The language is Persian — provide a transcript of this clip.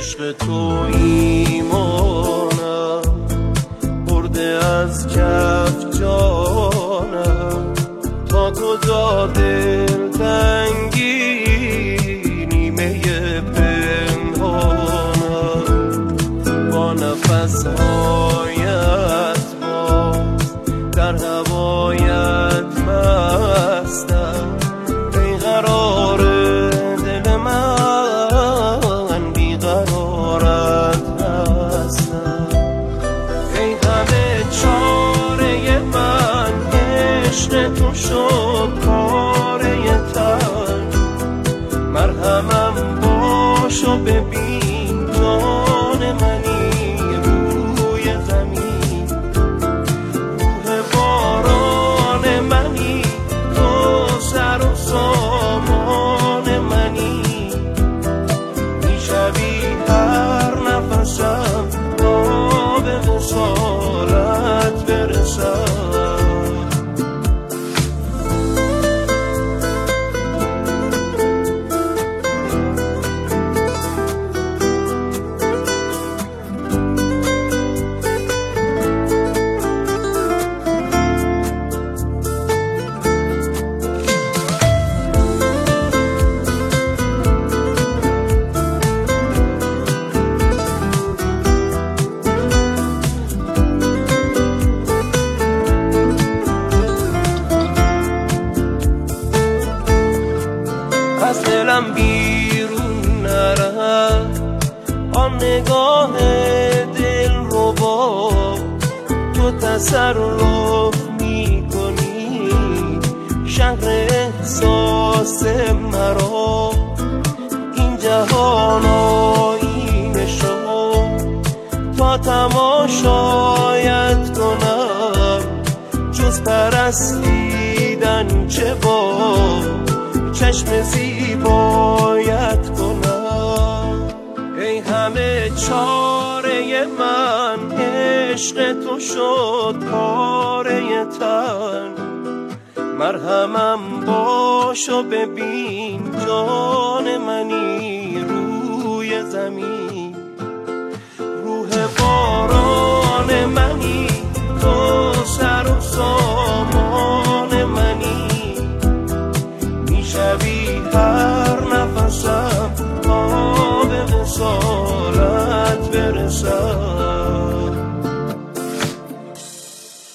عشق تو ایمانم برده از کف جانم، تا کجا دل تنگی نیمه پنهانم، با نفس هایت باز در هوایت مستم، ای قرار دل من بیقرارت هستم، ای همه چاره من عشق تو شد پاره تن، مرهمم باش و ببین جان منی روی زمین، روح باران منی تو سر و سامان منی، میشوی هر نفسم تا به وصالت برسم. از دلم بیرون نرد آن نگاه دل ربا، تو تصرف میکنی شهر احساس مرا، این جهان آینه شو تا تماشایت کنم، جز پرستیدن چه با چشم زیبایت کنم، ای همه چاره من عشق تو شد پاره تن، مرهمم باش و ببین جان منی روی زمین، روح باران منی تو سر و سامان منی، میشوی هر نفسم تا به وصالت برسم.